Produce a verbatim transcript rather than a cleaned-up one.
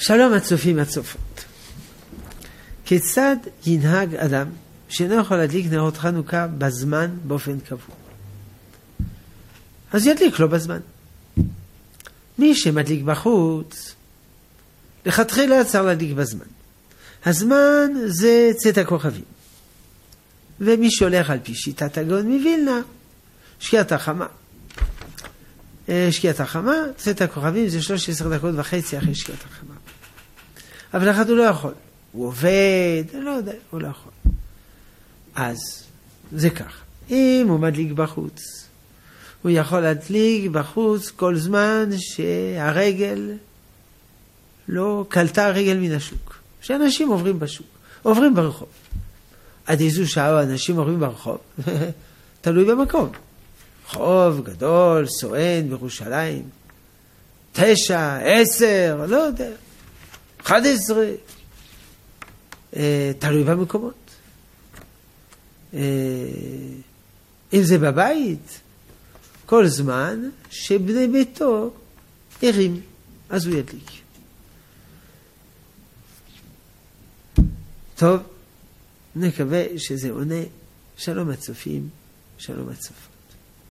שלום הצופים הצופות. כיצד ינהג אדם שאינו יכול להדליק נרות חנוכה בזמן באופן קבוע? אז ידליק לו בזמן. מי שמדליק בחוץ, לכתחילה צריך להדליק בזמן. הזמן זה צאת הכוכבים. ומי שהולך על פי שיטת הגאון מווילנה, שקיעת החמה. שקיעת החמה, צאת הכוכבים זה שלוש עשרה דקות וחצי אחרי שקיעת החמה. אבל אחד הוא לא יכול. הוא עובד, לא יודע, הוא לא יכול. אז זה כך. אם הוא מדליק בחוץ, הוא יכול להדליק בחוץ כל זמן שהרגל לא קלטה רגל מן השוק. שאנשים עוברים בשוק, עוברים ברחוב. עד איזו שעה אנשים עוברים ברחוב, תלוי במקום. חוב גדול, סואן, בירושלים, תשע, עשר, לא יודע, אחד עשרה, אה, תלוי במקומות. אה, אם זה בבית, כל זמן שבני ביתו ערים, אז הוא ידליק. טוב, נקווה שזה עונה. שלום הצופים, שלום הצופות.